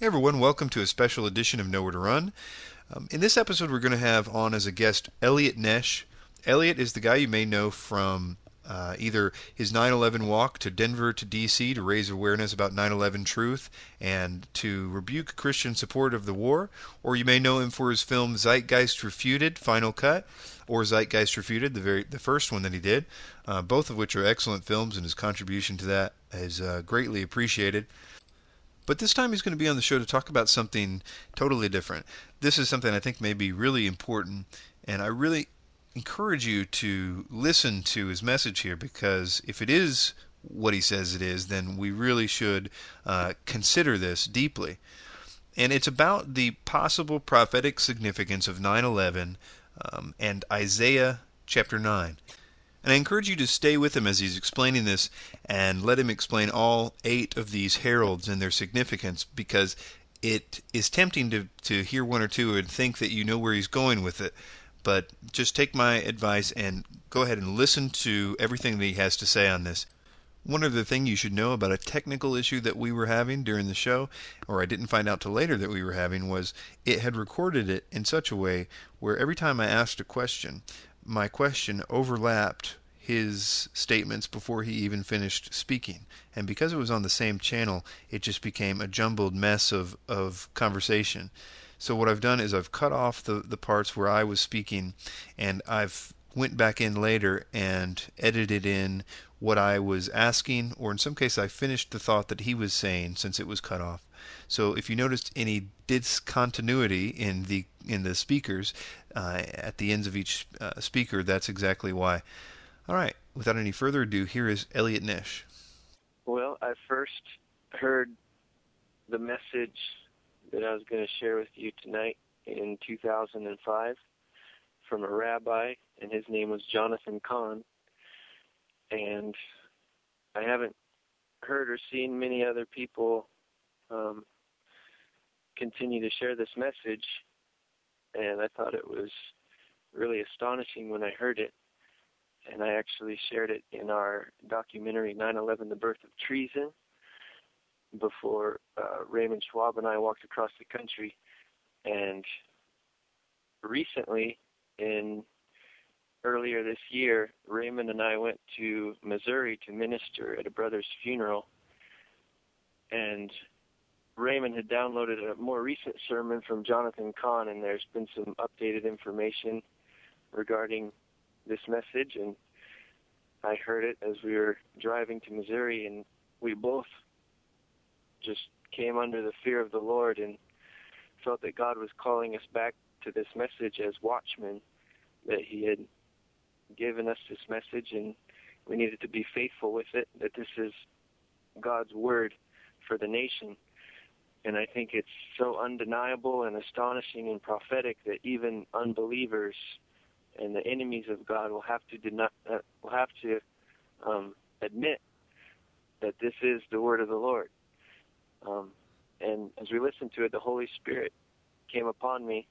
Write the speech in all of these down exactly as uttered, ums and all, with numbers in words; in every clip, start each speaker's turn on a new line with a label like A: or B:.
A: Hey everyone, welcome to a special edition of Nowhere to Run. Um, in this episode, we're going to have on as a guest Elliot Nesh. Elliot is the guy you may know from uh, either his nine eleven walk to Denver to D C to raise awareness about nine eleven truth and to rebuke Christian support of the war, or you may know him for his film Zeitgeist Refuted, Final Cut, or Zeitgeist Refuted, the very the first one that he did, uh, both of which are excellent films, and his contribution to that is uh, greatly appreciated. But this time he's going to be on the show to talk about something totally different. This is something I think may be really important, and I really encourage you to listen to his message here, because if it is what he says it is, then we really should uh, consider this deeply. And it's about the possible prophetic significance of nine eleven um, and Isaiah chapter nine. And I encourage you to stay with him as he's explaining this and let him explain all eight of these heralds and their significance, because it is tempting to, to hear one or two and think that you know where he's going with it. But just take my advice and go ahead and listen to everything that he has to say on this. One other thing you should know about a technical issue that we were having during the show, or I didn't find out till later that we were having, was it had recorded it in such a way where every time I asked a question, my question overlapped his statements before he even finished speaking. And because it was on the same channel, it just became a jumbled mess of, of conversation. So what I've done is I've cut off the, the parts where I was speaking, and I've went back in later and edited in what I was asking, or in some case I finished the thought that he was saying since it was cut off. So if you noticed any discontinuity in the in the speakers uh, at the ends of each uh, speaker, that's exactly why. All right, without any further ado, here is Elliot Nesh.
B: Well, I first heard the message that I was going to share with you tonight in two thousand five from a rabbi, and his name was Jonathan Cahn. And I haven't heard or seen many other people um, continue to share this message, and I thought it was really astonishing when I heard it. And I actually shared it in our documentary nine eleven, The Birth of Treason, before uh, Raymond Schwab and I walked across the country. And recently, in earlier this year, Raymond and I went to Missouri to minister at a brother's funeral. And Raymond had downloaded a more recent sermon from Jonathan Cahn, and there's been some updated information regarding this message. And I heard it as we were driving to Missouri, and we both just came under the fear of the Lord and felt that God was calling us back to this message as watchmen, that he had given us this message and we needed to be faithful with it, that this is God's word for the nation. And I think it's so undeniable and astonishing and prophetic that even unbelievers and the enemies of God will have to deny, uh, will have to um, admit that this is the word of the Lord. Um, and as we listened to it, the Holy Spirit came upon me,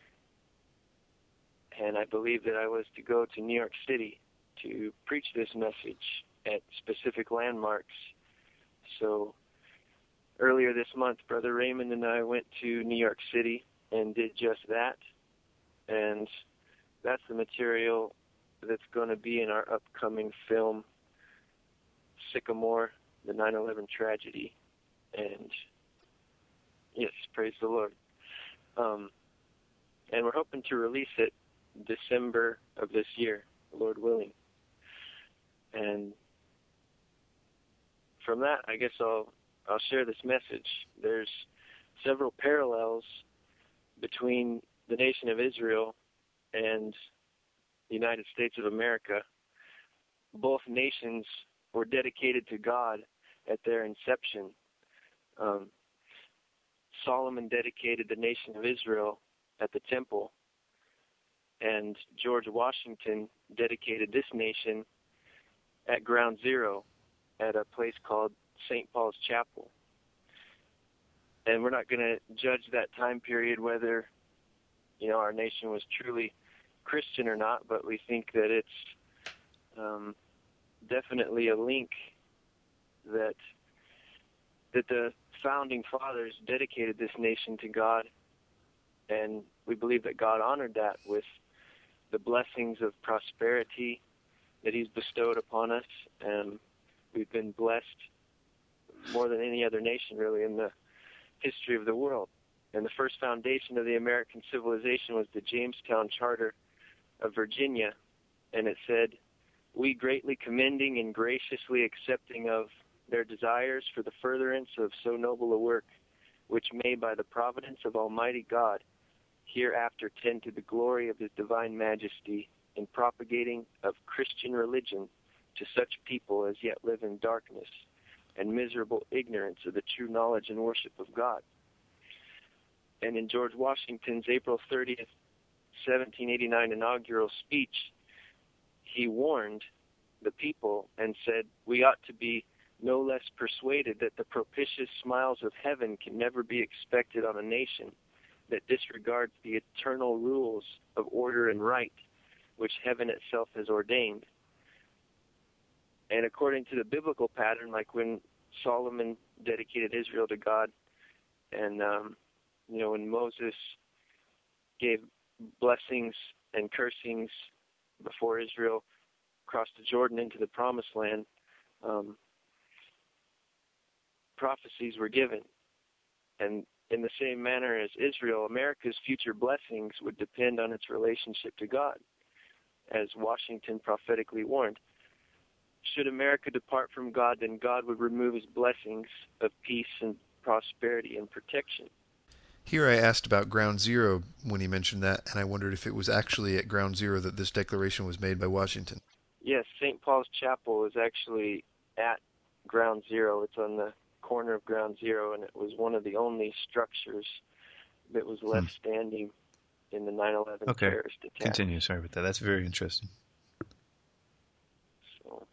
B: and I believed that I was to go to New York City to preach this message at specific landmarks. So earlier this month, Brother Raymond and I went to New York City and did just that. And that's the material that's going to be in our upcoming film, Sycamore, the nine eleven tragedy. And yes, praise the Lord. Um, and we're hoping to release it December of this year, Lord willing. And from that, I guess I'll I'll share this message. There's several parallels between the nation of Israel and the United States of America. Both nations were dedicated to God at their inception. Um, Solomon dedicated the nation of Israel at the temple, and George Washington dedicated this nation at Ground Zero at a place called Saint Paul's Chapel. And we're not going to judge that time period whether, you know, our nation was truly Christian or not, but we think that it's um, definitely a link that that the founding fathers dedicated this nation to God, and we believe that God honored that with the blessings of prosperity that he's bestowed upon us, and we've been blessed more than any other nation, really, in the history of the world. And the first foundation of the American civilization was the Jamestown Charter of Virginia, and it said, "We greatly commending and graciously accepting of their desires for the furtherance of so noble a work, which may by the providence of Almighty God hereafter tend to the glory of his divine majesty in propagating of Christian religion to such people as yet live in darkness and miserable ignorance of the true knowledge and worship of God." And in George Washington's April thirtieth, seventeen eighty-nine inaugural speech, he warned the people and said, "We ought to be no less persuaded that the propitious smiles of heaven can never be expected on a nation that disregards the eternal rules of order and right, which heaven itself has ordained." And according to the biblical pattern, like when Solomon dedicated Israel to God, and um, you know, when Moses gave blessings and cursings before Israel crossed the Jordan into the Promised Land, um, prophecies were given. And in the same manner as Israel, America's future blessings would depend on its relationship to God, as Washington prophetically warned. Should America depart from God, then God would remove his blessings of peace and prosperity and protection.
A: Here I asked about Ground Zero when he mentioned that, and I wondered if it was actually at Ground Zero that this declaration was made by Washington.
B: Yes, Saint Paul's Chapel is actually at Ground Zero. It's on the corner of Ground Zero, and it was one of the only structures that was left hmm. standing in the nine eleven
C: okay.
B: terrorist attack.
C: Continue, sorry about that. That's very interesting.
B: So,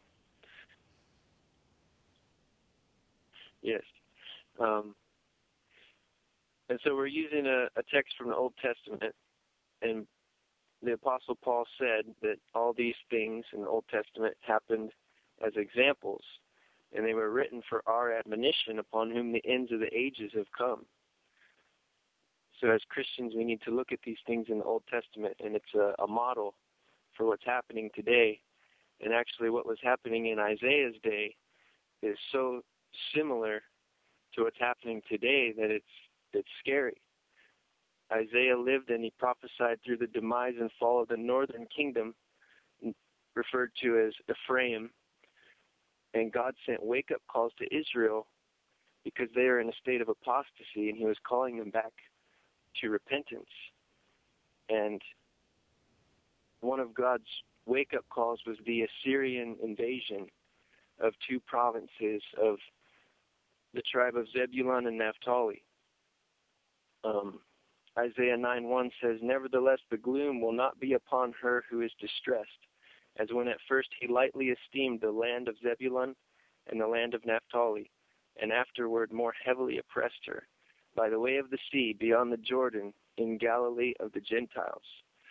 B: yes. Um, and so we're using a, a text from the Old Testament, and the Apostle Paul said that all these things in the Old Testament happened as examples, and they were written for our admonition, upon whom the ends of the ages have come. So as Christians, we need to look at these things in the Old Testament, and it's a, a model for what's happening today. And actually what was happening in Isaiah's day is so similar to what's happening today that it's it's scary. Isaiah lived and he prophesied through the demise and fall of the northern kingdom, referred to as Ephraim. And God sent wake-up calls to Israel because they are in a state of apostasy, and he was calling them back to repentance. And one of God's wake-up calls was the Assyrian invasion of two provinces of the tribe of Zebulun and Naphtali. Um, Isaiah nine one says, "Nevertheless, the gloom will not be upon her who is distressed, as when at first he lightly esteemed the land of Zebulun and the land of Naphtali, and afterward more heavily oppressed her, by the way of the sea, beyond the Jordan, in Galilee of the Gentiles."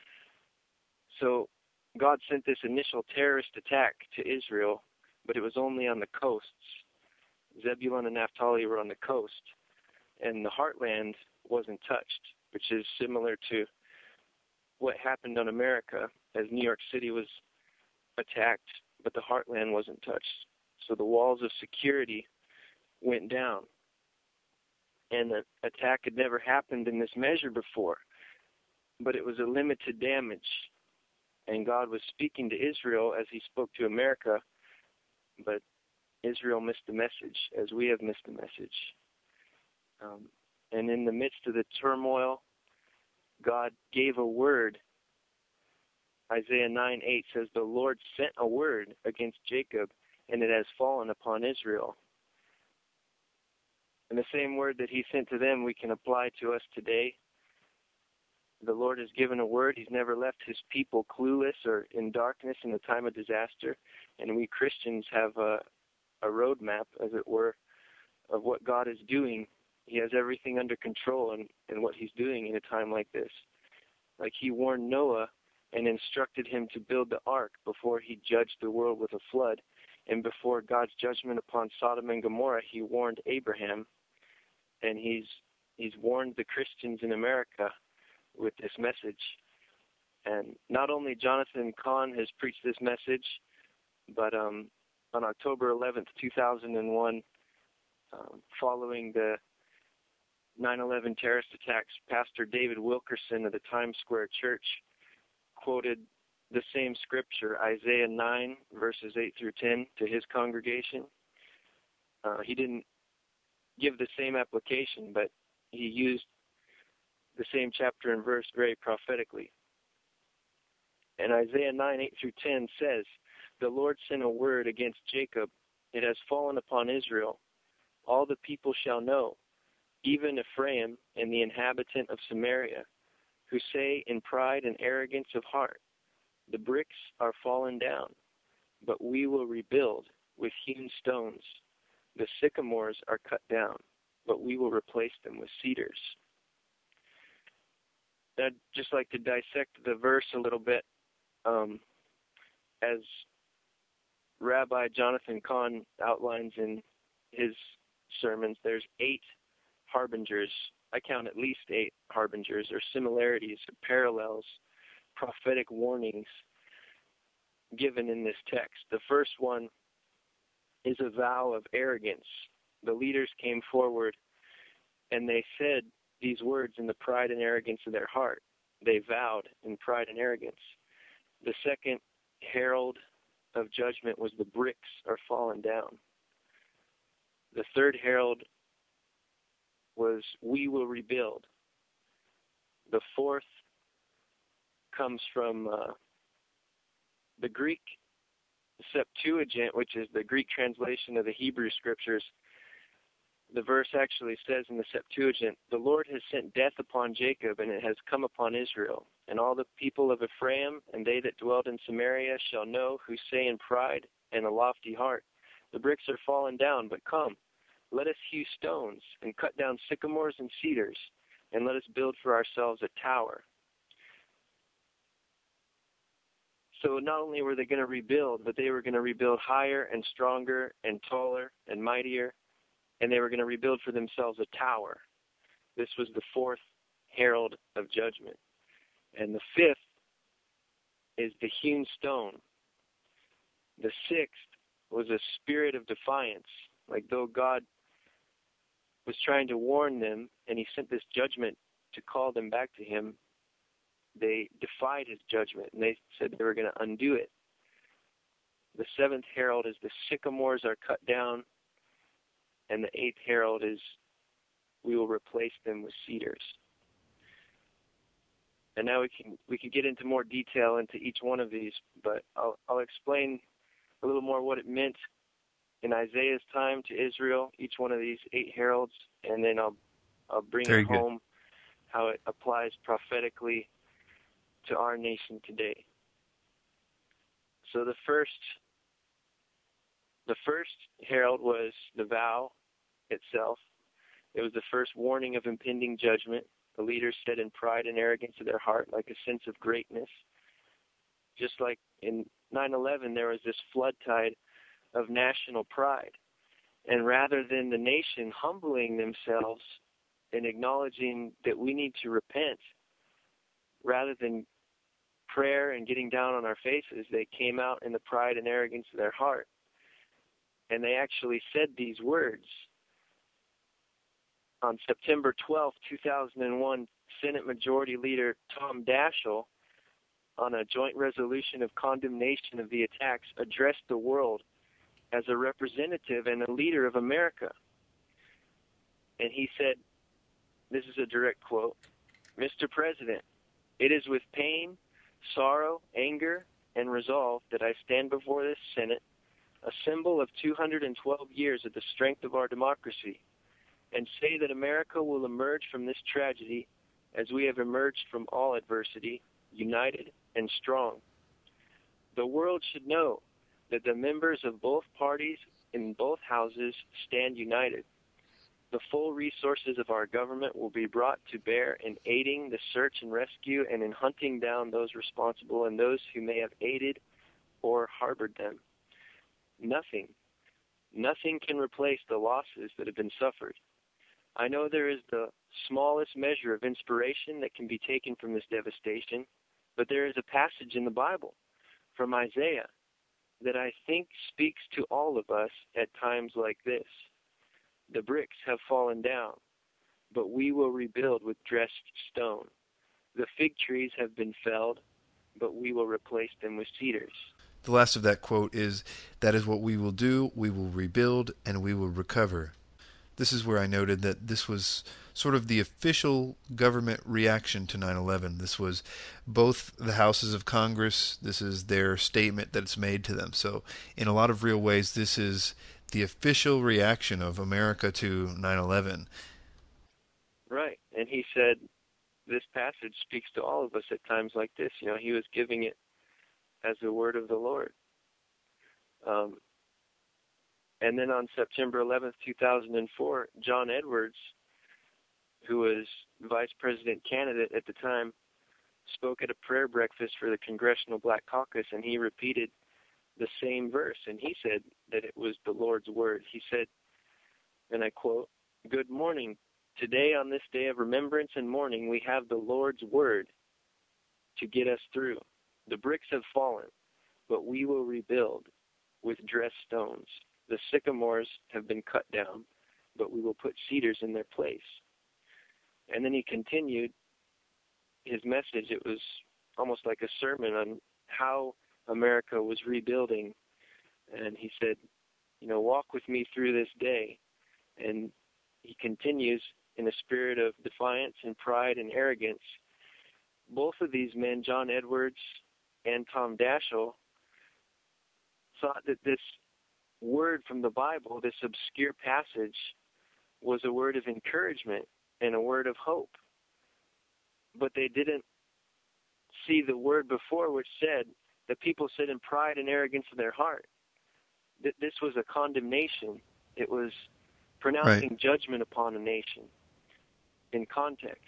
B: So God sent this initial terrorist attack to Israel, but it was only on the coasts. Zebulun and Naphtali were on the coast, and the heartland wasn't touched, which is similar to what happened on America as New York City was attacked, but the heartland wasn't touched. So the walls of security went down, and the attack had never happened in this measure before, but it was a limited damage, and God was speaking to Israel as he spoke to America, but Israel missed the message, as we have missed the message. Um, and in the midst of the turmoil, God gave a word. Isaiah nine eight says, "The Lord sent a word against Jacob, and it has fallen upon Israel." And the same word that he sent to them we can apply to us today. The Lord has given a word. He's never left his people clueless or in darkness in the time of disaster. And we Christians have a, a roadmap, as it were, of what God is doing. He has everything under control in, in what he's doing in a time like this. Like he warned Noah and instructed him to build the ark before he judged the world with a flood. And before God's judgment upon Sodom and Gomorrah, he warned Abraham and he's he's warned the Christians in America with this message. And not only Jonathan Cahn has preached this message, but um, on October eleventh, two thousand one, um, following the nine eleven terrorist attacks, Pastor David Wilkerson of the Times Square Church quoted the same scripture, Isaiah nine, verses eight through ten, to his congregation. Uh, he didn't give the same application, but he used the same chapter and verse very prophetically. And Isaiah nine, eight through ten says, "The Lord sent a word against Jacob. It has fallen upon Israel. All the people shall know, even Ephraim and the inhabitant of Samaria, who say in pride and arrogance of heart, the bricks are fallen down, but we will rebuild with hewn stones. The sycamores are cut down, but we will replace them with cedars." I'd just like to dissect the verse a little bit. Um, as Rabbi Jonathan Cahn outlines in his sermons, there's eight harbingers. I count at least eight harbingers, or similarities, or parallels, prophetic warnings given in this text. The first one is a vow of arrogance. The leaders came forward and they said these words in the pride and arrogance of their heart. They vowed in pride and arrogance. The second herald of judgment was the bricks are fallen down. The third herald was we will rebuild. The fourth comes from uh, the Greek Septuagint, which is the Greek translation of the Hebrew scriptures. The verse actually says in the Septuagint, "The Lord has sent death upon Jacob, and it has come upon Israel. And all the people of Ephraim and they that dwelled in Samaria shall know, who say in pride and a lofty heart, the bricks are fallen down, but come, let us hew stones and cut down sycamores and cedars, and let us build for ourselves a tower." So not only were they going to rebuild, but they were going to rebuild higher and stronger and taller and mightier, and they were going to rebuild for themselves a tower. This was the fourth herald of judgment. And the fifth is the hewn stone. The sixth was a spirit of defiance, like though God was trying to warn them and he sent this judgment to call them back to him, they defied his judgment and they said they were going to undo it. The seventh herald is the sycamores are cut down, and the eighth herald is we will replace them with cedars. And now we can we can get into more detail into each one of these, but I'll I'll explain a little more what it meant in Isaiah's time to Israel, each one of these eight heralds, and then I'll I'll bring
C: Very
B: it
C: good.
B: home how it applies prophetically to our nation today. So the first the first herald was the vow itself. It was the first warning of impending judgment. The leaders said in pride and arrogance of their heart, like a sense of greatness. Just like in nine eleven, there was this flood tide of national pride. And rather than the nation humbling themselves and acknowledging that we need to repent, rather than prayer and getting down on our faces, they came out in the pride and arrogance of their heart. And they actually said these words. On September twelfth, two thousand one, Senate Majority Leader Tom Daschle, on a joint resolution of condemnation of the attacks, addressed the world as a representative and a leader of America. And he said, this is a direct quote, "Mister President, it is with pain, sorrow, anger, and resolve that I stand before this Senate, a symbol of two hundred twelve years of the strength of our democracy, and say that America will emerge from this tragedy as we have emerged from all adversity, united and strong. The world should know that the members of both parties in both houses stand united. The full resources of our government will be brought to bear in aiding the search and rescue and in hunting down those responsible and those who may have aided or harbored them. Nothing, nothing can replace the losses that have been suffered. I know there is the smallest measure of inspiration that can be taken from this devastation, but there is a passage in the Bible from Isaiah that I think speaks to all of us at times like this. The bricks have fallen down, but we will rebuild with dressed stone. The fig trees have been felled, but we will replace them with cedars.
A: The last of that quote is, "That is what we will do. We will rebuild and we will recover." This is where I noted that this was sort of the official government reaction to nine eleven. This was both the houses of Congress. This is their statement that's made to them. So in a lot of real ways, this is the official reaction of America to nine eleven.
B: Right. And he said, this passage speaks to all of us at times like this. You know, he was giving it as the word of the Lord. Um, and then on September eleventh, two thousand four, John Edwards, who was vice president candidate at the time, spoke at a prayer breakfast for the Congressional Black Caucus, and he repeated the same verse, and he said that it was the Lord's word. He said, and I quote, "Good morning. Today, on this day of remembrance and mourning, we have the Lord's word to get us through. The bricks have fallen, but we will rebuild with dressed stones. The sycamores have been cut down, but we will put cedars in their place." And then he continued his message. It was almost like a sermon on how America was rebuilding. And he said, you know, walk with me through this day. And he continues in a spirit of defiance and pride and arrogance. Both of these men, John Edwards and Tom Daschle, thought that this word from the Bible, this obscure passage, was a word of encouragement and a word of hope. But they didn't see the word before, which said, the people said in pride and arrogance in their heart, that this was a condemnation. It was pronouncing right. judgment upon a nation in context.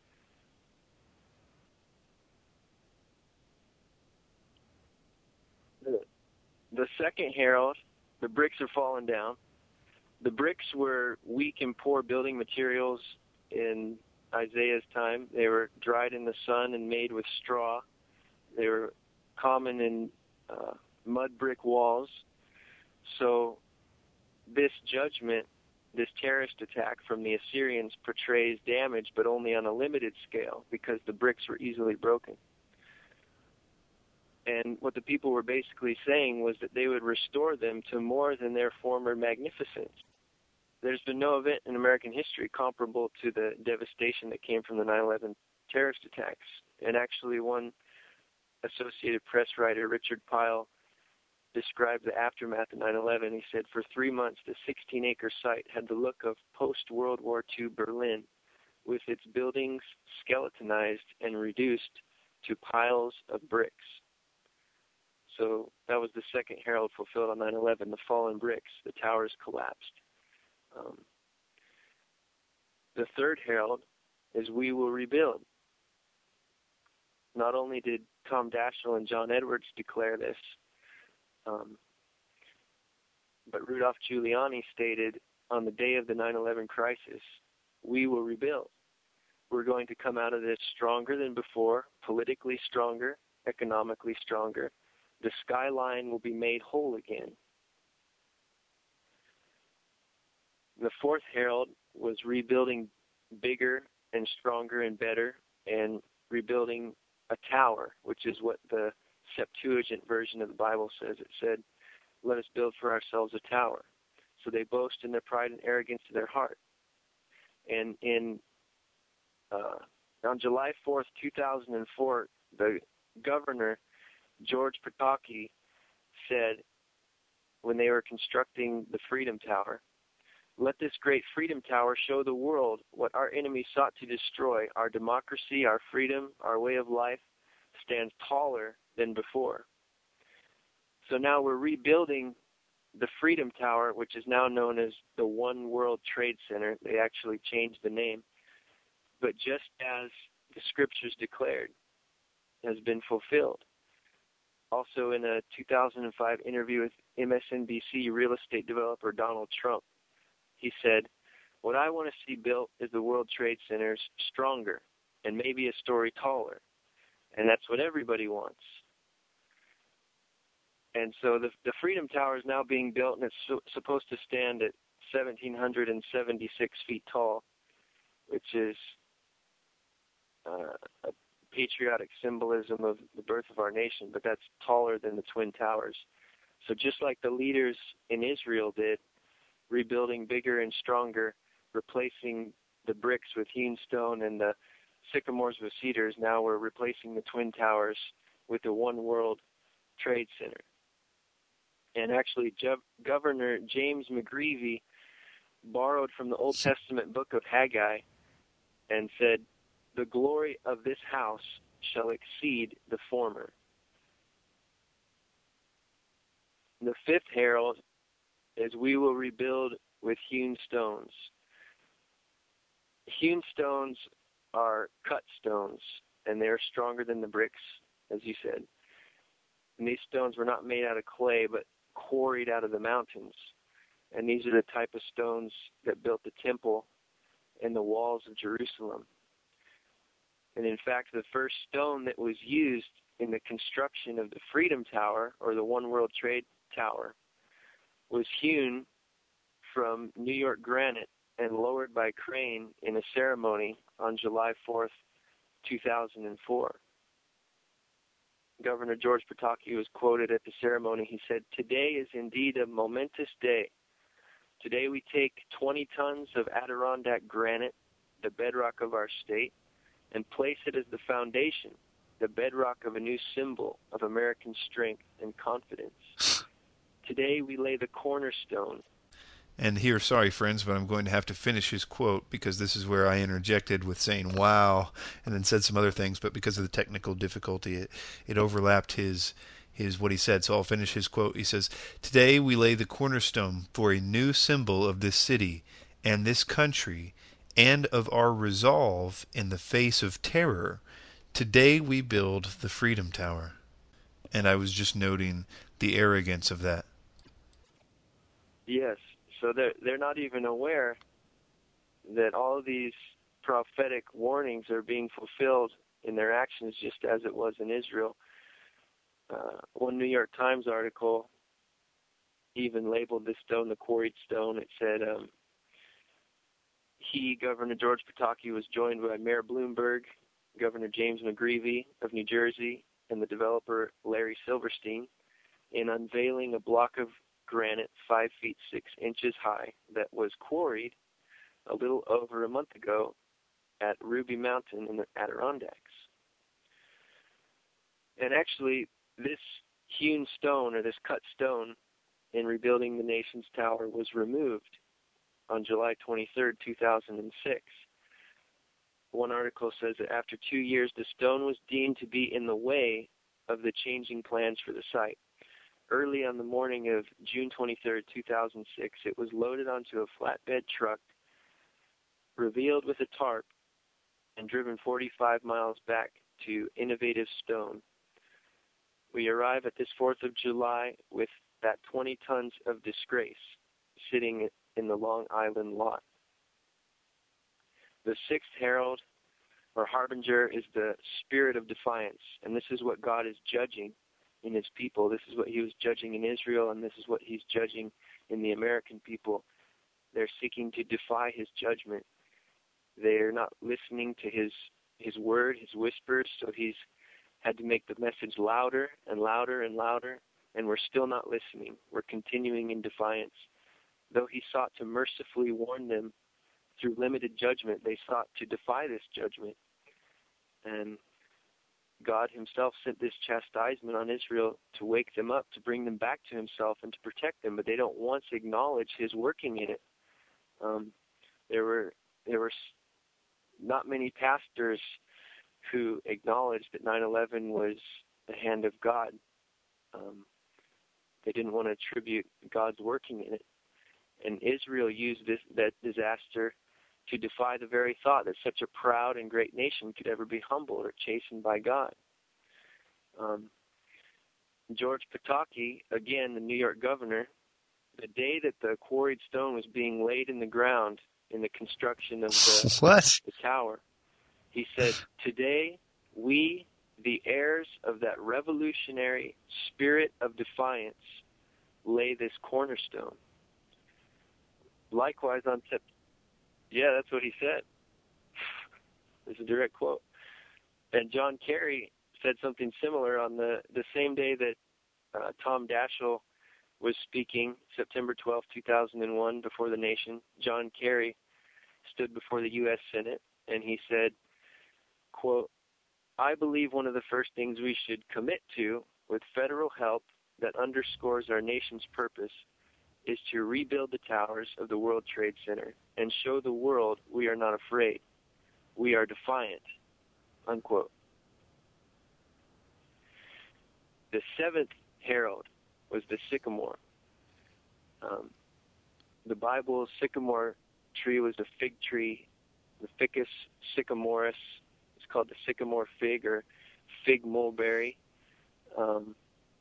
B: The, the second herald, the bricks are falling down. The bricks were weak and poor building materials in Isaiah's time. They were dried in the sun and made with straw. They were common in uh, mud brick walls. So this judgment, this terrorist attack from the Assyrians portrays damage, but only on a limited scale because the bricks were easily broken. And what the people were basically saying was that they would restore them to more than their former magnificence. There's been no event in American history comparable to the devastation that came from the nine eleven terrorist attacks. And actually one Associated Press writer, Richard Pyle, described the aftermath of nine eleven. He said, for three months, the sixteen-acre site had the look of post-World War Two Berlin, with its buildings skeletonized and reduced to piles of bricks. So that was the second herald fulfilled on nine eleven, the fallen bricks. The towers collapsed. Um, the third herald is we will rebuild. Not only did Tom Daschle and John Edwards declare this, um, but Rudolph Giuliani stated on the day of the nine eleven crisis, we will rebuild. We're going to come out of this stronger than before, politically stronger, economically stronger. The skyline will be made whole again. The fourth herald was rebuilding bigger and stronger and better, and rebuilding a tower, which is what the Septuagint version of the Bible says. It said, let us build for ourselves a tower. So they boast in their pride and arrogance of their heart. And in uh, on July fourth, two thousand four, the governor, George Pataki, said when they were constructing the Freedom Tower, let this great Freedom Tower show the world what our enemies sought to destroy. Our democracy, our freedom, our way of life stands taller than before. So now we're rebuilding the Freedom Tower, which is now known as the One World Trade Center. They actually changed the name. But just as the scriptures declared, has been fulfilled. Also in a two thousand five interview with M S N B C real estate developer Donald Trump, he said, What I want to see built is the World Trade Centers stronger and maybe a story taller. And that's what everybody wants. And so the, the Freedom Tower is now being built, and it's su- supposed to stand at one thousand seven hundred seventy-six feet tall, which is uh, a patriotic symbolism of the birth of our nation, but that's taller than the Twin Towers. So just like the leaders in Israel did, rebuilding bigger and stronger, replacing the bricks with hewn stone and the sycamores with cedars, now we're replacing the Twin Towers with the One World Trade Center. And actually, Je- Governor James McGreevey borrowed from the Old Testament book of Haggai and said, "The glory of this house shall exceed the former." The fifth herald is, "We will rebuild with hewn stones." Hewn stones are cut stones, and they're stronger than the bricks, as you said. And these stones were not made out of clay, but quarried out of the mountains. And these are the type of stones that built the temple and the walls of Jerusalem. And in fact, the first stone that was used in the construction of the Freedom Tower, or the One World Trade Tower, was hewn from New York granite and lowered by crane in a ceremony on July fourth, two thousand four. Governor George Pataki was quoted at the ceremony. He said, "Today is indeed a momentous day. Today we take twenty tons of Adirondack granite, the bedrock of our state, and place it as the foundation, the bedrock of a new symbol of American strength and confidence. Today we lay the cornerstone."
A: And here, sorry friends, but I'm going to have to finish his quote because this is where I interjected with saying "wow" and then said some other things, but because of the technical difficulty, it, it overlapped his his what he said. So I'll finish his quote. He says, "Today we lay the cornerstone for a new symbol of this city and this country and of our resolve in the face of terror. Today we build the Freedom Tower." And I was just noting the arrogance of that.
B: Yes. So they're, they're not even aware that all of these prophetic warnings are being fulfilled in their actions, just as it was in Israel. Uh, one New York Times article even labeled this stone the quarried stone. It said, um, he, Governor George Pataki, was joined by Mayor Bloomberg, Governor James McGreevey of New Jersey, and the developer Larry Silverstein in unveiling a block of granite five feet six inches high that was quarried a little over a month ago at Ruby Mountain in the Adirondacks. And actually, this hewn stone, or this cut stone, in rebuilding the nation's tower was removed on July twenty-third, two thousand six. One article says that after two years, the stone was deemed to be in the way of the changing plans for the site. Early on the morning of June twenty-third, two thousand six, it was loaded onto a flatbed truck, revealed with a tarp, and driven forty-five miles back to Innovative Stone. We arrive at this fourth of July with that twenty tons of disgrace sitting in the Long Island lot. The sixth herald, or harbinger, is the spirit of defiance, and this is what God is judging in his people. This is what he was judging in Israel, and this is what he's judging in the American people. They're seeking to defy his judgment. They're not listening to his his word, his whispers, so he's had to make the message louder and louder and louder, and we're still not listening. We're continuing in defiance. Though he sought to mercifully warn them through limited judgment, they sought to defy this judgment. And God himself sent this chastisement on Israel to wake them up, to bring them back to himself and to protect them, but they don't once acknowledge his working in it. Um, there were there were not many pastors who acknowledged that nine eleven was the hand of God. Um, they didn't want to attribute God's working in it. And Israel used this that disaster to defy the very thought that such a proud and great nation could ever be humbled or chastened by God. Um, George Pataki, again, the New York governor, the day that the quarried stone was being laid in the ground in the construction of the,
C: What?
B: the tower. He said, "Today, we, the heirs of that revolutionary spirit of defiance, lay this cornerstone." Likewise on Sep- yeah, that's what he said. This is a direct quote. And John Kerry said something similar on the, the same day that uh, Tom Daschle was speaking, September twelfth, two thousand one, before the nation. John Kerry stood before the U S Senate, and he said, quote, "I believe one of the first things we should commit to with federal help that underscores our nation's purpose is to rebuild the towers of the World Trade Center and show the world we are not afraid. We are defiant." Unquote. The seventh herald was the sycamore. Um, the Bible's sycamore tree was a fig tree, the Ficus sycamoris. It's called the sycamore fig or fig mulberry. Um,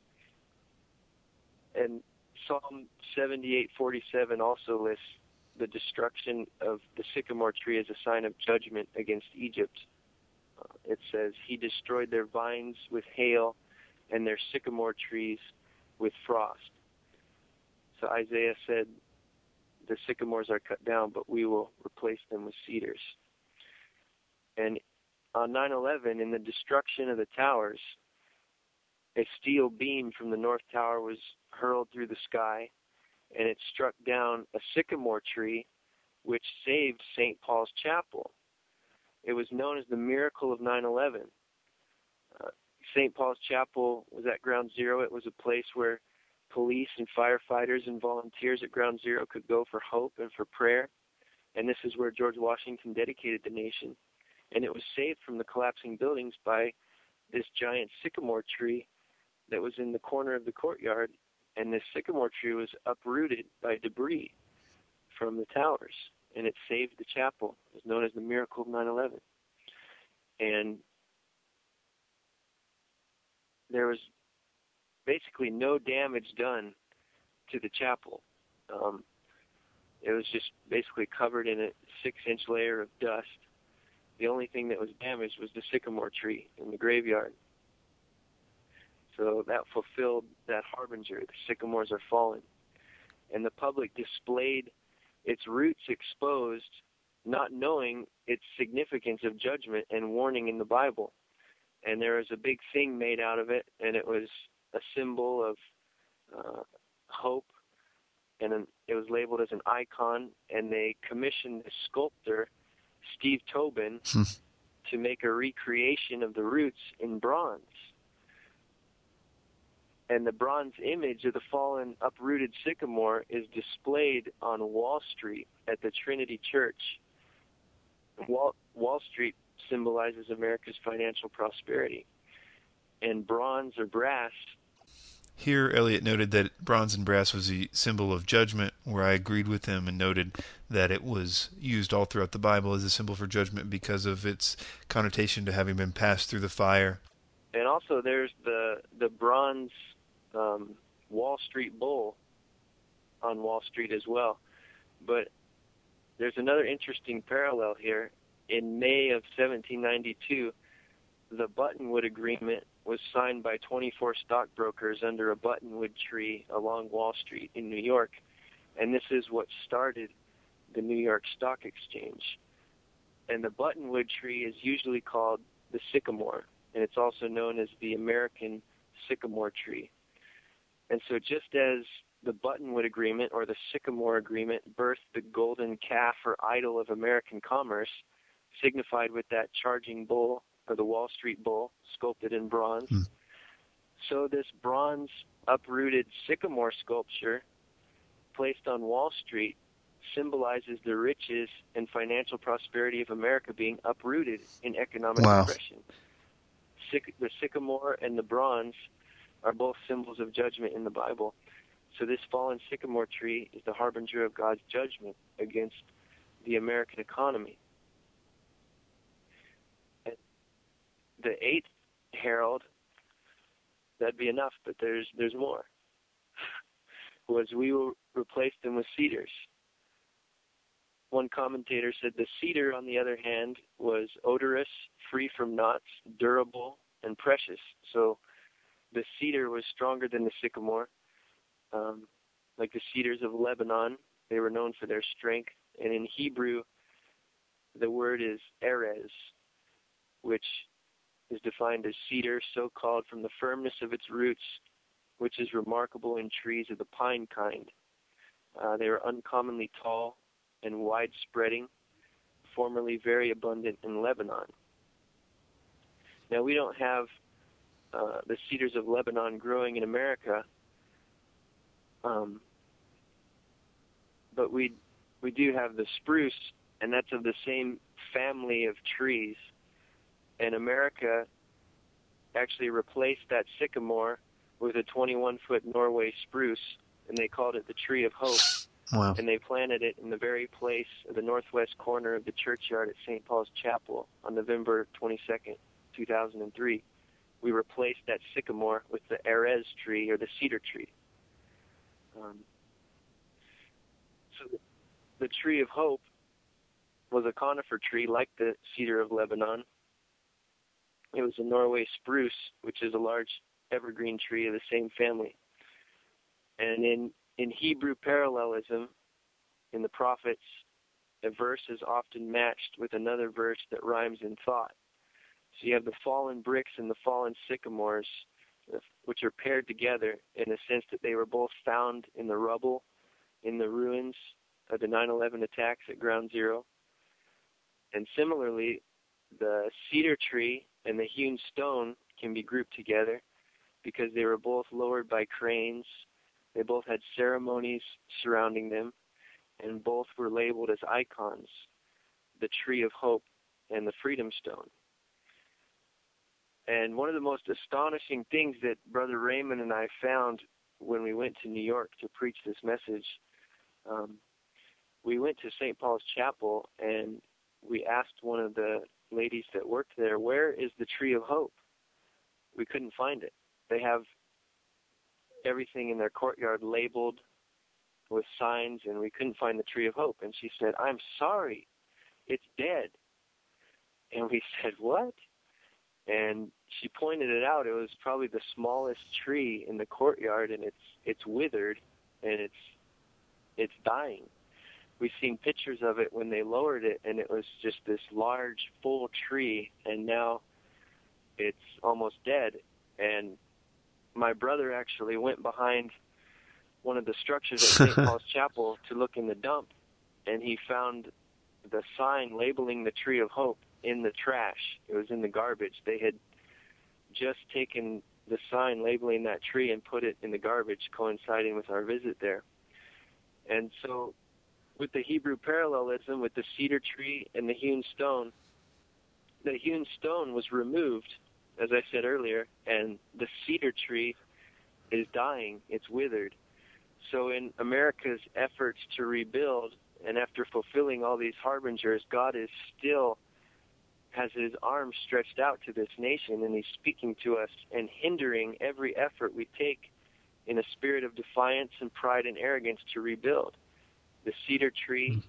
B: and Psalm seventy-eight forty-seven also lists the destruction of the sycamore tree as a sign of judgment against Egypt. Uh, it says, "He destroyed their vines with hail and their sycamore trees with frost." So Isaiah said, the sycamores are cut down, but we will replace them with cedars. And on nine eleven, in the destruction of the towers, a steel beam from the North Tower was hurled through the sky, and it struck down a sycamore tree, which saved Saint Paul's Chapel. It was known as the miracle of nine eleven. Uh, Saint Paul's Chapel was at Ground Zero. It was a place where police and firefighters and volunteers at Ground Zero could go for hope and for prayer. And this is where George Washington dedicated the nation. And it was saved from the collapsing buildings by this giant sycamore tree that was in the corner of the courtyard. And this sycamore tree was uprooted by debris from the towers, and it saved the chapel. It was known as the miracle of nine eleven. And there was basically no damage done to the chapel. Um, it was just basically covered in a six-inch layer of dust. The only thing that was damaged was the sycamore tree in the graveyard. So that fulfilled that harbinger. The sycamores are fallen. And the public displayed its roots exposed, not knowing its significance of judgment and warning in the Bible. And there was a big thing made out of it, and it was a symbol of uh, hope, and an, it was labeled as an icon, and they commissioned the sculptor, Steve Tobin,
C: Hmm.
B: to make a recreation of the roots in bronze. And the bronze image of the fallen, uprooted sycamore is displayed on Wall Street at the Trinity Church. Wall, Wall Street symbolizes America's financial prosperity. And bronze or brass.
A: Here, Eliot noted that bronze and brass was a symbol of judgment, where I agreed with him and noted that it was used all throughout the Bible as a symbol for judgment because of its connotation to having been passed through the fire.
B: And also there's the, the bronze um, Wall Street bull on Wall Street as well. But there's another interesting parallel here. In May of seventeen ninety-two, the Buttonwood Agreement was signed by twenty-four stockbrokers under a buttonwood tree along Wall Street in New York. And this is what started the New York Stock Exchange. And the buttonwood tree is usually called the sycamore, and it's also known as the American sycamore tree. And so just as the Buttonwood Agreement or the Sycamore Agreement birthed the golden calf or idol of American commerce, signified with that charging bull or the Wall Street bull sculpted in bronze,
C: Hmm.
B: so this bronze uprooted sycamore sculpture placed on Wall Street symbolizes the riches and financial prosperity of America being uprooted in economic
C: Wow.
B: depression. Syc- the sycamore and the bronze are both symbols of judgment in the Bible. So this fallen sycamore tree is the harbinger of God's judgment against the American economy. And the eighth herald, that'd be enough, but there's there's more, was we will replace them with cedars. one commentator said the cedar, on the other hand, was odorous, free from knots, durable, and precious. So the cedar was stronger than the sycamore. Um, like the cedars of Lebanon, they were known for their strength. And in Hebrew, the word is erez, which is defined as cedar, so called from the firmness of its roots, which is remarkable in trees of the pine kind. Uh, they were uncommonly tall and wide-spreading, formerly very abundant in Lebanon. Now, we don't have uh, the cedars of Lebanon growing in America, um, but we we do have the spruce, and that's of the same family of trees. And America actually replaced that sycamore with a twenty-one foot Norway spruce, and they called it the Tree of Hope.
C: Wow.
B: And they planted it in the very place, the northwest corner of the churchyard at Saint Paul's Chapel on November twenty-second, two thousand three. We replaced that sycamore with the Erez tree, or the cedar tree. Um, so the, the Tree of Hope was a conifer tree like the cedar of Lebanon. It was a Norway spruce, which is a large evergreen tree of the same family. And in, in Hebrew parallelism, in the prophets, a verse is often matched with another verse that rhymes in thought. So you have the fallen bricks and the fallen sycamores, which are paired together in the sense that they were both found in the rubble, in the ruins of the nine eleven attacks at Ground Zero. And similarly, the cedar tree and the hewn stone can be grouped together because they were both lowered by cranes. They both had ceremonies surrounding them, and both were labeled as icons, the Tree of Hope and the Freedom Stone. And one of the most astonishing things that Brother Raymond and I found when we went to New York to preach this message, um, we went to Saint Paul's Chapel, and we asked one of the ladies that worked there, where is the Tree of Hope? We couldn't find it. They have everything in their courtyard labeled with signs, and we couldn't find the Tree of Hope. And she said, I'm sorry, it's dead. And we said, what? And she pointed it out. It was probably the smallest tree in the courtyard, and it's it's withered, and it's it's dying. We've seen pictures of it when they lowered it, and it was just this large, full tree, and now it's almost dead. And my brother actually went behind one of the structures at Saint Paul's Chapel to look in the dump, and he found the sign labeling the Tree of Hope in the trash. It was in the garbage. They had just taken the sign labeling that tree and put it in the garbage, coinciding with our visit there. And so with the Hebrew parallelism, with the cedar tree and the hewn stone, the hewn stone was removed, as I said earlier, and the cedar tree is dying. It's withered. So in America's efforts to rebuild, and after fulfilling all these harbingers, God is still has his arms stretched out to this nation, and he's speaking to us and hindering every effort we take in a spirit of defiance and pride and arrogance to rebuild. The cedar tree.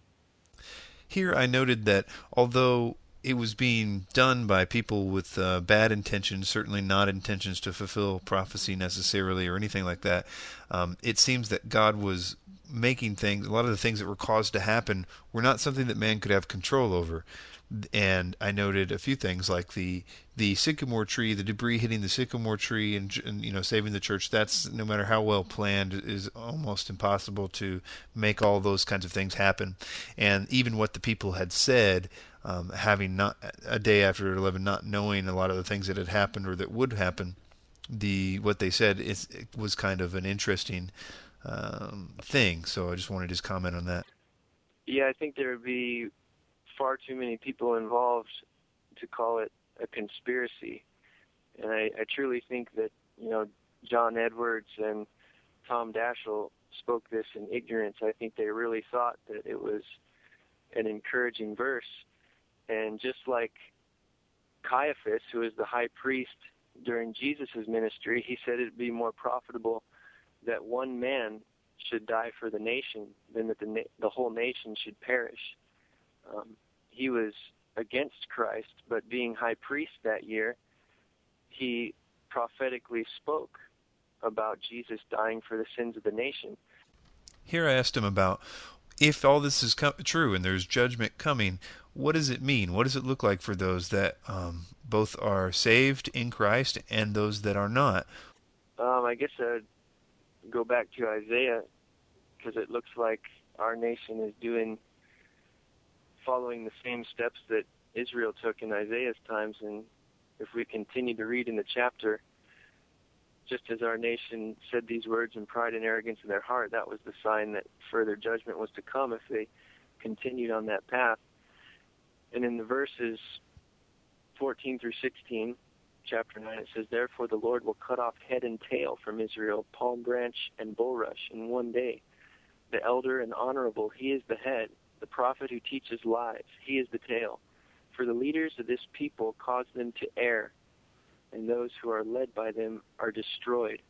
A: Here I noted that although it was being done by people with uh, bad intentions, certainly not intentions to fulfill prophecy necessarily or anything like that, um, it seems that God was making things, a lot of the things that were caused to happen were not something that man could have control over. And I noted a few things like the the sycamore tree, the debris hitting the sycamore tree, and, and you know saving the church. That's, no matter how well planned, is almost impossible to make all those kinds of things happen. And even what the people had said, um, having not a day after eleven, not knowing a lot of the things that had happened or that would happen, the what they said is it was kind of an interesting um, thing. So I just wanted to just comment on that.
B: Yeah, I think there would be far too many people involved to call it a conspiracy. And I, I truly think that, you know, John Edwards and Tom Daschle spoke this in ignorance. I think they really thought that it was an encouraging verse. And just like Caiaphas, who was the high priest during Jesus' ministry, he said it would be more profitable that one man should die for the nation than that the, na- the whole nation should perish. Um, he was against Christ, but being high priest that year, he prophetically spoke about Jesus dying for the sins of the nation.
A: Here I asked him about, if all this is co- true and there's judgment coming, what does it mean? What does it look like for those that um, both are saved in Christ and those that are not?
B: Um, I guess I'd go back to Isaiah, because it looks like our nation is doing, following the same steps that Israel took in Isaiah's times. And if we continue to read in the chapter, just as our nation said these words in pride and arrogance in their heart, that was the sign that further judgment was to come if they continued on that path. And in the verses fourteen through sixteen, chapter nine, it says, "Therefore the Lord will cut off head and tail from Israel, palm branch and bulrush in one day. The elder and honorable, he is the head. The prophet who teaches lies, he is the tail. For the leaders of this people cause them to err, and those who are led by them are destroyed."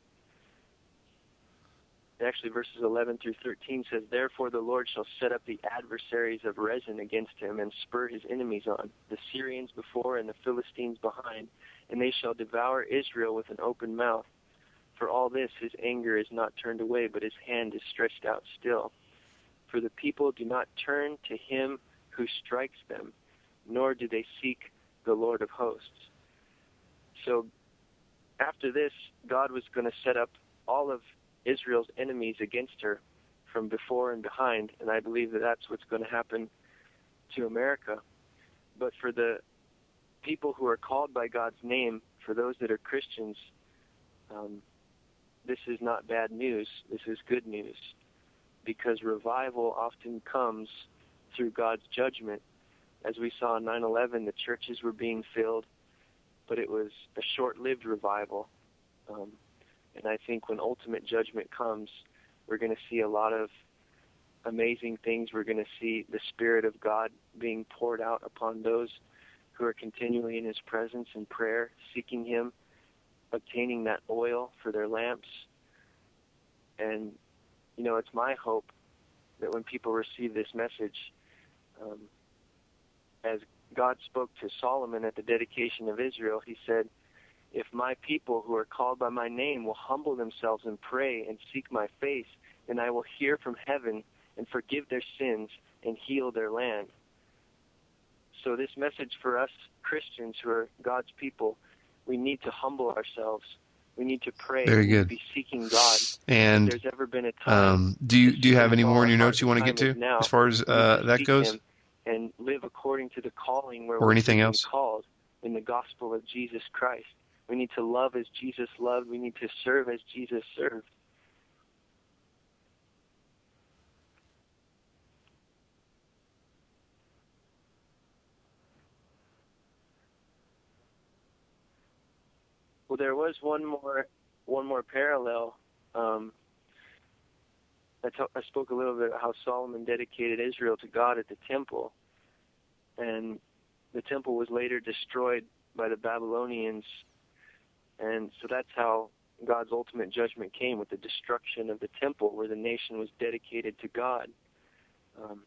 B: And actually, verses eleven through thirteen says, "Therefore the Lord shall set up the adversaries of Rezin against him, and spur his enemies on, the Syrians before and the Philistines behind, and they shall devour Israel with an open mouth. For all this his anger is not turned away, but his hand is stretched out still. For the people do not turn to him who strikes them, nor do they seek the Lord of hosts." So after this, God was going to set up all of Israel's enemies against her from before and behind, and I believe that that's what's going to happen to America. But for the people who are called by God's name, for those that are Christians, um, this is not bad news. This is good news, because revival often comes through God's judgment. As we saw in nine eleven, the churches were being filled, but it was a short-lived revival. Um, and I think when ultimate judgment comes, we're going to see a lot of amazing things. We're going to see the Spirit of God being poured out upon those who are continually in his presence in prayer, seeking him, obtaining that oil for their lamps. And, you know, it's my hope that when people receive this message, um, as God spoke to Solomon at the dedication of Israel, he said, "If my people who are called by my name will humble themselves and pray and seek my face, then I will hear from heaven and forgive their sins and heal their land." So this message for us Christians who are God's people, we need to humble ourselves. We need to pray.
C: Very
B: we need
C: good.
B: to be seeking God.
C: And
B: if there's ever been a time
C: um, do you
B: to
C: do you
B: seek
C: have
B: him
C: any
B: with all
C: more in
B: our
C: your
B: heart,
C: notes you
B: the
C: want to get
B: time is
C: to
B: now.
C: as far as
B: We need
C: uh,
B: to
C: that
B: seek
C: goes?
B: him and live according to the calling where
C: Or
B: we're
C: anything
B: being
C: else?
B: called in the gospel of Jesus Christ. We need to love as Jesus loved. We need to serve as Jesus served. Well, there was one more one more parallel. Um, I, t- I spoke a little bit about how Solomon dedicated Israel to God at the temple, and the temple was later destroyed by the Babylonians, and so that's how God's ultimate judgment came, with the destruction of the temple where the nation was dedicated to God. Um,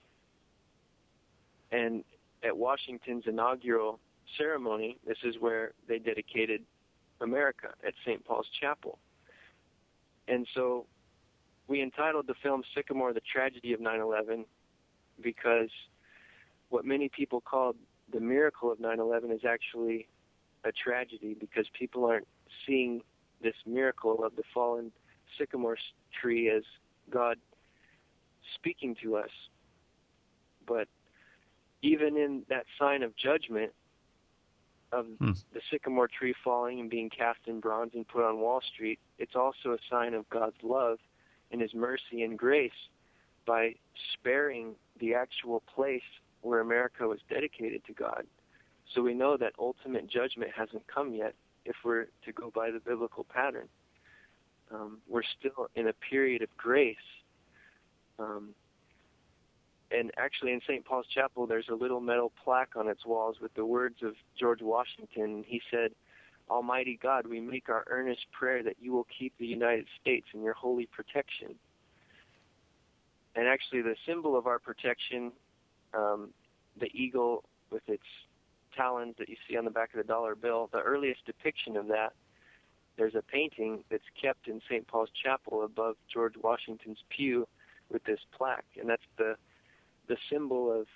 B: and at Washington's inaugural ceremony, this is where they dedicated America, at Saint Paul's Chapel. And so we entitled the film Sycamore, The Tragedy of nine eleven, because what many people called the miracle of nine eleven is actually a tragedy, because people aren't seeing this miracle of the fallen sycamore tree as God speaking to us. But even in that sign of judgment of
C: Hmm.
B: the sycamore tree falling and being cast in bronze and put on Wall Street, it's also a sign of God's love and his mercy and grace by sparing the actual place where America was dedicated to God. So we know that ultimate judgment hasn't come yet if we're to go by the biblical pattern. Um, we're still in a period of grace. Um, and actually in Saint Paul's Chapel, there's a little metal plaque on its walls with the words of George Washington. He said, "Almighty God, we make our earnest prayer that you will keep the United States in your holy protection." And actually the symbol of our protection um, the eagle with its talons that you see on the back of the dollar bill, the earliest depiction of that, there's a painting that's kept in Saint Paul's Chapel above George Washington's pew with this plaque, and that's the the symbol of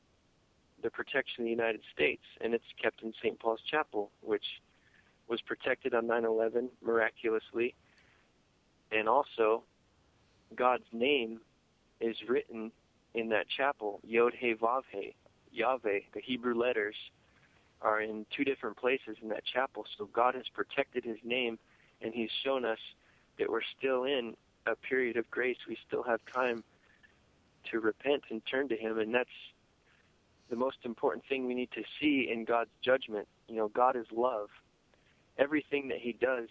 B: the protection of the United States, and it's kept in Saint Paul's Chapel, which was protected on nine eleven miraculously, and also God's name is written in that chapel, Yod He Vav He, Yahweh. The Hebrew letters are in two different places in that chapel, so God has protected his name, and he's shown us that we're still in a period of grace. We still have time to repent and turn to him, and that's the most important thing we need to see in God's judgment. You know, God is love. Everything that he does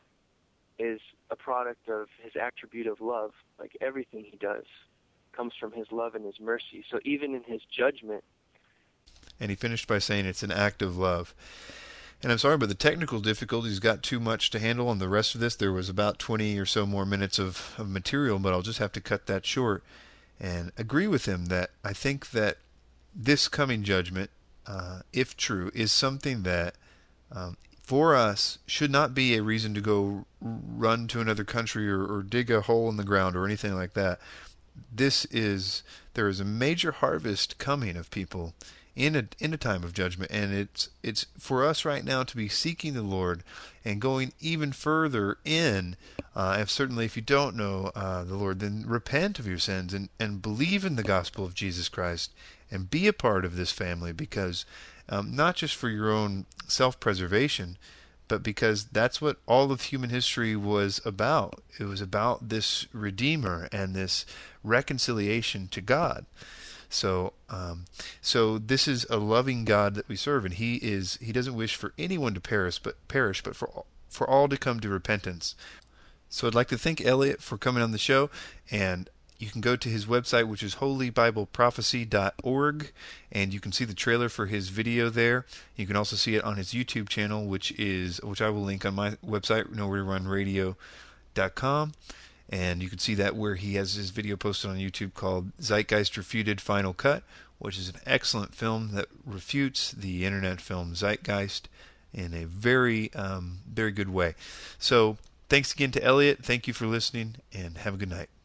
B: is a product of his attribute of love. Like everything he does comes from his love and his mercy. So even in his judgment.
A: And he finished by saying it's an act of love. And I'm sorry, but the technical difficulties got too much to handle on the rest of this. There was about twenty or so more minutes of, of material, but I'll just have to cut that short and agree with him that I think that this coming judgment, uh, if true, is something that um, for us should not be a reason to go run to another country or, or dig a hole in the ground or anything like that. This is, there is a major harvest coming of people in a in a time of judgment, and it's it's for us right now to be seeking the Lord and going even further in. Uh, if certainly if you don't know uh, the Lord, then repent of your sins and, and believe in the gospel of Jesus Christ and be a part of this family, because um, not just for your own self-preservation, but because that's what all of human history was about. It was about this Redeemer and this reconciliation to God. So, um, so this is a loving God that we serve, and He is He doesn't wish for anyone to perish, but perish, but for all, for all to come to repentance. So, I'd like to thank Elliot for coming on the show, and you can go to his website, which is holy bible prophecy dot org, and you can see the trailer for his video there. You can also see it on his YouTube channel, which is which I will link on my website, nowhere to run radio dot com. And you can see that where he has his video posted on YouTube called Zeitgeist Refuted Final Cut, which is an excellent film that refutes the internet film Zeitgeist in a very, um, very good way. So thanks again to Elliot. Thank you for listening, and have a good night.